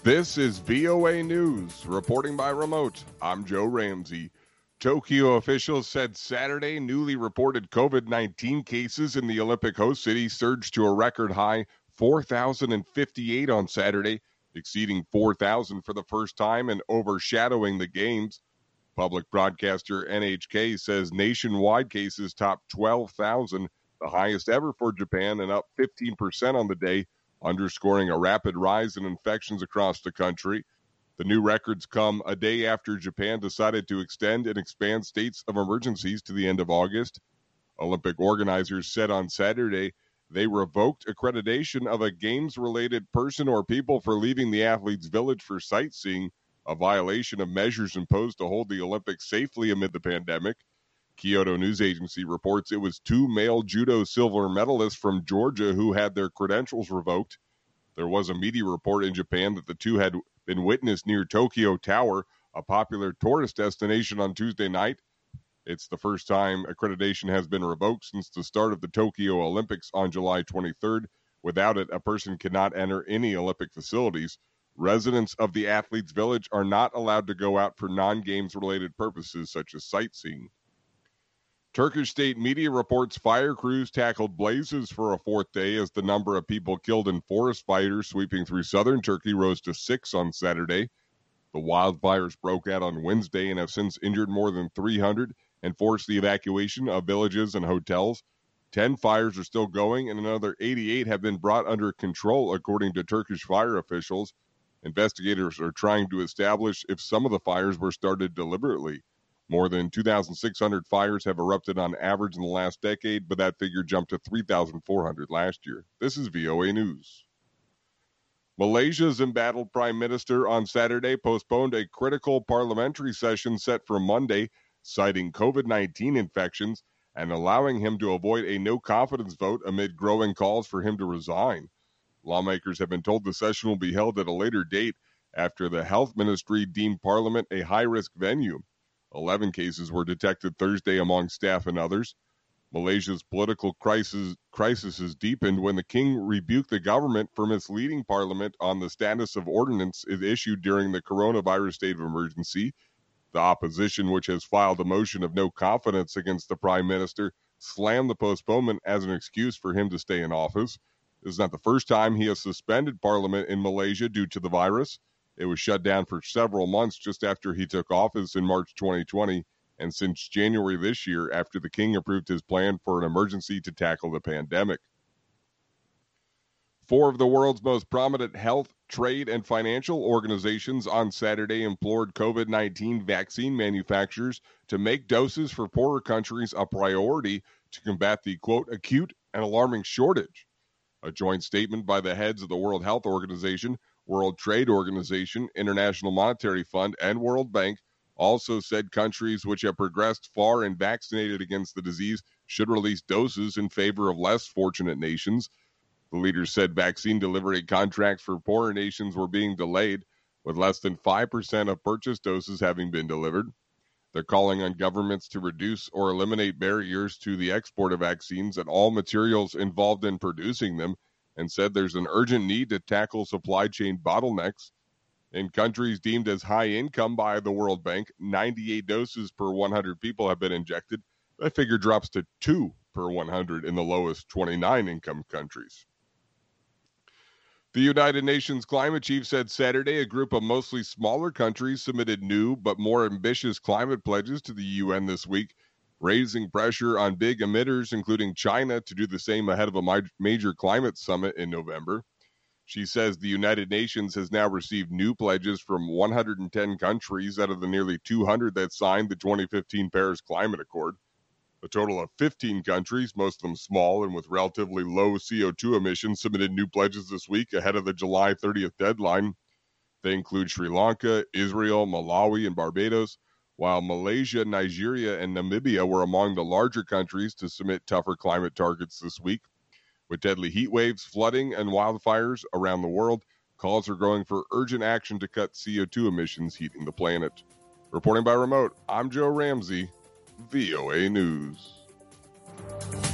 This is VOA News, reporting by remote. I'm Joe Ramsey. Tokyo officials said Saturday newly reported COVID-19 cases in the Olympic host city surged to a record high 4,058 on Saturday, exceeding 4,000 for the first time and overshadowing the games. Public broadcaster NHK says nationwide cases topped 12,000, the highest ever for Japan, and up 15% on the day, underscoring a rapid rise in infections across the country. The new records come a day after Japan decided to extend and expand states of emergencies to the end of August. Olympic organizers said on Saturday they revoked accreditation of a games-related person or people for leaving the athletes' village for sightseeing, a violation of measures imposed to hold the Olympics safely amid the pandemic. Kyodo News Agency reports it was two male judo silver medalists from Georgia who had their credentials revoked. There was a media report in Japan that the two had been witnessed near Tokyo Tower, a popular tourist destination, on Tuesday night. It's the first time accreditation has been revoked since the start of the Tokyo Olympics on July 23rd. Without it, a person cannot enter any Olympic facilities. Residents of the athletes' village are not allowed to go out for non-games related purposes such as sightseeing. Turkish state media reports fire crews tackled blazes for a fourth day as the number of people killed in forest fires sweeping through southern Turkey rose to 6 on Saturday. The wildfires broke out on Wednesday and have since injured more than 300 and forced the evacuation of villages and hotels. 10 fires are still going and another 88 have been brought under control, according to Turkish fire officials. Investigators are trying to establish if some of the fires were started deliberately. More than 2,600 fires have erupted on average in the last decade, but that figure jumped to 3,400 last year. This is VOA News. Malaysia's embattled prime minister on Saturday postponed a critical parliamentary session set for Monday, citing COVID-19 infections and allowing him to avoid a no-confidence vote amid growing calls for him to resign. Lawmakers have been told the session will be held at a later date after the health ministry deemed Parliament a high-risk venue. 11 cases were detected Thursday among staff and others. Malaysia's political crisis has deepened when the king rebuked the government for misleading Parliament on the status of ordinance it issued during the coronavirus state of emergency. The opposition, which has filed a motion of no confidence against the prime minister, slammed the postponement as an excuse for him to stay in office. This is not the first time he has suspended Parliament in Malaysia due to the virus. It was shut down for several months just after he took office in March 2020, and since January this year after the king approved his plan for an emergency to tackle the pandemic. 4 of the world's most prominent health, trade, and financial organizations on Saturday implored COVID-19 vaccine manufacturers to make doses for poorer countries a priority to combat the, quote, acute and alarming shortage. A joint statement by the heads of the World Health Organization, World Trade Organization, International Monetary Fund, and World Bank also said countries which have progressed far and vaccinated against the disease should release doses in favor of less fortunate nations. The leaders said vaccine delivery contracts for poorer nations were being delayed, with less than 5% of purchased doses having been delivered. They're calling on governments to reduce or eliminate barriers to the export of vaccines and all materials involved in producing them, and said there's an urgent need to tackle supply chain bottlenecks. In countries deemed as high income by the World Bank, 98 doses per 100 people have been injected. That figure drops to 2 per 100 in the lowest 29 income countries. The United Nations climate chief said Saturday a group of mostly smaller countries submitted new but more ambitious climate pledges to the UN this week, raising pressure on big emitters, including China, to do the same ahead of a major climate summit in November. She says the United Nations has now received new pledges from 110 countries out of the nearly 200 that signed the 2015 Paris Climate Accord. A total of 15 countries, most of them small and with relatively low CO2 emissions, submitted new pledges this week ahead of the July 30th deadline. They include Sri Lanka, Israel, Malawi, and Barbados, while Malaysia, Nigeria, and Namibia were among the larger countries to submit tougher climate targets this week. With deadly heat waves, flooding, and wildfires around the world, calls are growing for urgent action to cut CO2 emissions heating the planet. Reporting by remote, I'm Joe Ramsey, VOA News.